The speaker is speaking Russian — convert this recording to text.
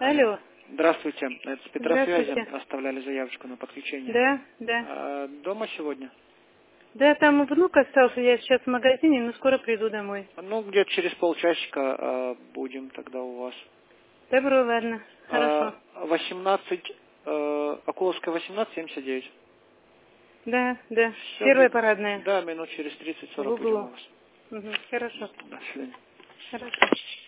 Алло. Здравствуйте, это с Петросвязи. Здравствуйте. Оставляли заявочку на подключение. Да, да. Дома сегодня? Да, там внук остался, я сейчас в магазине, но скоро приду домой. Ну, где-то через полчасика будем тогда у вас. Добро, ладно, хорошо. 18, Окуловская 18, 79. Да, да. Все, Первая парадная. да, минут через В 30-40 будем у углу. вас. Угу, хорошо. До свидания. Хорошо.